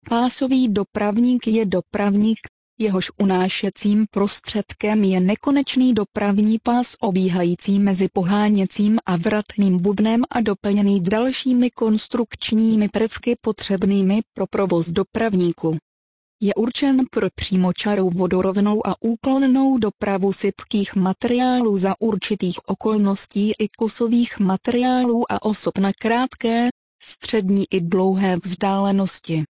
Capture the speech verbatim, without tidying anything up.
Pásový dopravník je dopravník, jehož unášecím prostředkem je nekonečný dopravní pás obíhající mezi poháněcím a vratným bubnem a doplněný dalšími konstrukčními prvky potřebnými pro provoz dopravníku. Je určen pro přímočarou vodorovnou a úklonnou dopravu sypkých materiálů za určitých okolností i kusových materiálů a osob na krátké, střední i dlouhé vzdálenosti.